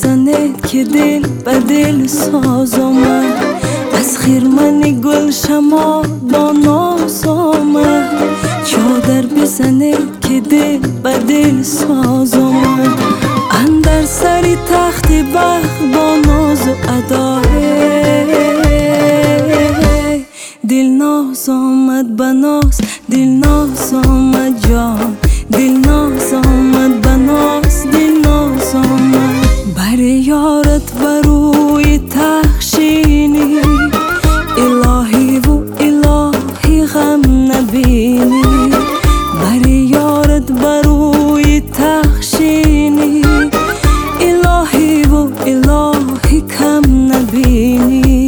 بزنه که دل به دل ساز آمد. از خرمن گل شما با ناز آمد. چادر بزنه که دل به دل ساز آمد. اندر سری تخت بخت با ناز و ادا دل ناز آمد بناز، دل ناز آمد جان، دل ناز آمد بناز، دل ناز آمد. بر یارت بروی تخشینی الهی و الهی غم نبینی. بر یارت بروی تخشینی الهی و الهی کم نبینی.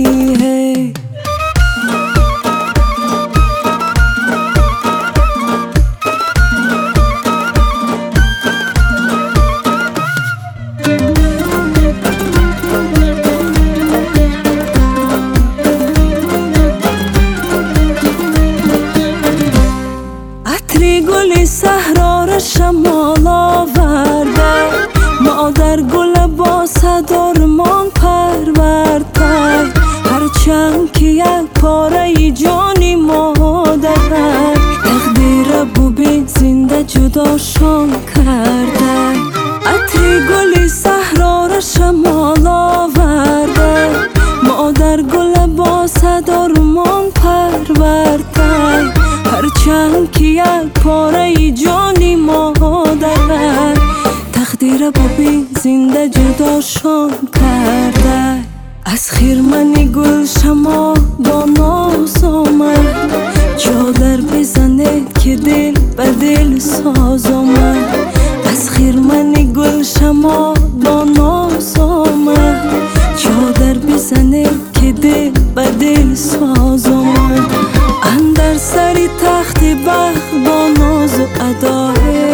گل صحرا را شمال آورده، مادر گل با صدارمان پرورده. هرچند که یک پاره جانی مادر، تقدیر ببین زنده جداشان کرده. عطر گل صحرا را شمال آورده، مادر گل با صدارمان پرورده. هرچند که یک پاره جانی مادر، تقدیر ببین زنده جداشان کرده. از خرمن گل شما با ناز آمد. چادر بزنه که دل به دل ساز آمد. از خرمن گل شما با ناز آمد. چادر بزنه که دل به دل ساز آمد. اندر سری تخت بخت با ناز و ادا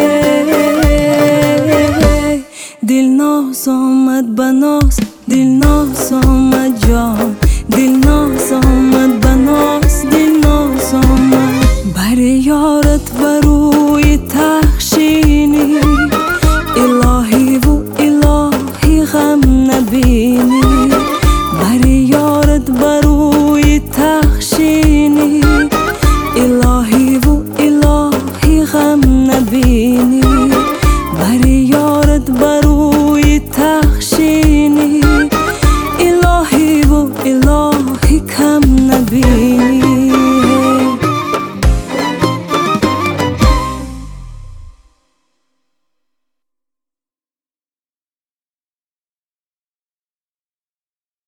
دل ناز آمد بناز، دل ناز آمد جان، دل ناز آمد بناز، دل ناز آمد. بر یارت بروی تخشینی الهی و الهی غم نبینی.